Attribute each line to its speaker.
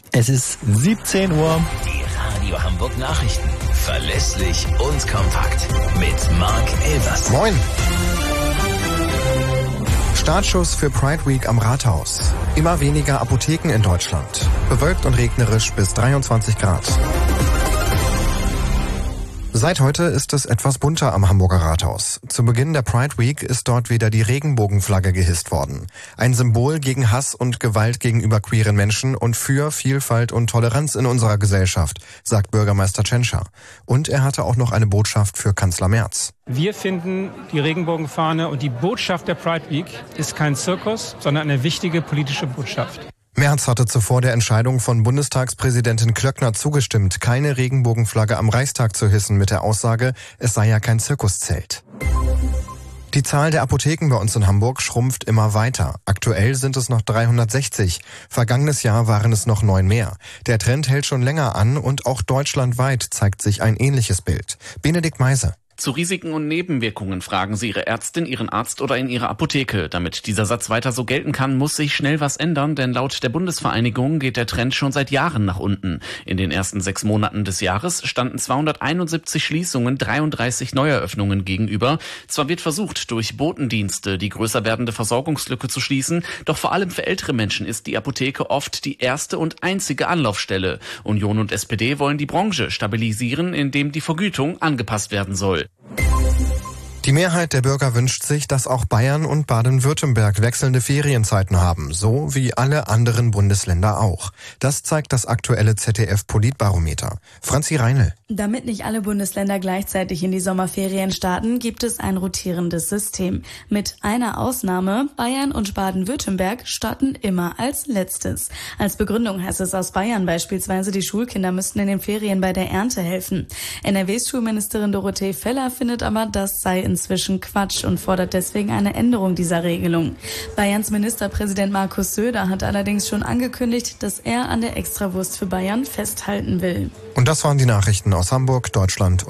Speaker 1: Es ist 17 Uhr.
Speaker 2: Die Radio Hamburg Nachrichten. Verlässlich und kompakt. Mit Marc Elvers.
Speaker 3: Moin. Startschuss für Pride Week am Rathaus. Immer weniger Apotheken in Deutschland. Bewölkt und regnerisch bis 23 Grad. Seit heute ist es etwas bunter am Hamburger Rathaus. Zu Beginn der Pride Week ist dort wieder die Regenbogenflagge gehisst worden. Ein Symbol gegen Hass und Gewalt gegenüber queeren Menschen und für Vielfalt und Toleranz in unserer Gesellschaft, sagt Bürgermeister Tschentscher. Und er hatte auch noch eine Botschaft für Kanzler Merz.
Speaker 4: Wir finden, die Regenbogenfahne und die Botschaft der Pride Week ist kein Zirkus, sondern eine wichtige politische Botschaft.
Speaker 3: Merz hatte zuvor der Entscheidung von Bundestagspräsidentin Klöckner zugestimmt, keine Regenbogenflagge am Reichstag zu hissen, mit der Aussage, es sei ja kein Zirkuszelt. Die Zahl der Apotheken bei uns in Hamburg schrumpft immer weiter. Aktuell sind es noch 360. Vergangenes Jahr waren es noch 9 mehr. Der Trend hält schon länger an und auch deutschlandweit zeigt sich ein ähnliches Bild. Benedikt Meise.
Speaker 5: Zu Risiken und Nebenwirkungen fragen Sie Ihre Ärztin, Ihren Arzt oder in Ihrer Apotheke. Damit dieser Satz weiter so gelten kann, muss sich schnell was ändern, denn laut der Bundesvereinigung geht der Trend schon seit Jahren nach unten. In den ersten 6 Monaten des Jahres standen 271 Schließungen 33 Neueröffnungen gegenüber. Zwar wird versucht, durch Botendienste die größer werdende Versorgungslücke zu schließen, doch vor allem für ältere Menschen ist die Apotheke oft die erste und einzige Anlaufstelle. Union und SPD wollen die Branche stabilisieren, indem die Vergütung angepasst werden soll.
Speaker 3: Die Mehrheit der Bürger wünscht sich, dass auch Bayern und Baden-Württemberg wechselnde Ferienzeiten haben, so wie alle anderen Bundesländer auch. Das zeigt das aktuelle ZDF-Politbarometer. Franzi Reinl.
Speaker 6: Damit nicht alle Bundesländer gleichzeitig in die Sommerferien starten, gibt es ein rotierendes System. Mit einer Ausnahme, Bayern und Baden-Württemberg starten immer als letztes. Als Begründung heißt es aus Bayern beispielsweise, die Schulkinder müssten in den Ferien bei der Ernte helfen. NRWs Schulministerin Dorothee Feller findet aber, das sei inzwischen Quatsch und fordert deswegen eine Änderung dieser Regelung. Bayerns Ministerpräsident Markus Söder hat allerdings schon angekündigt, dass er an der Extrawurst für Bayern festhalten will.
Speaker 3: Und das waren die Nachrichten aus Hamburg, Deutschland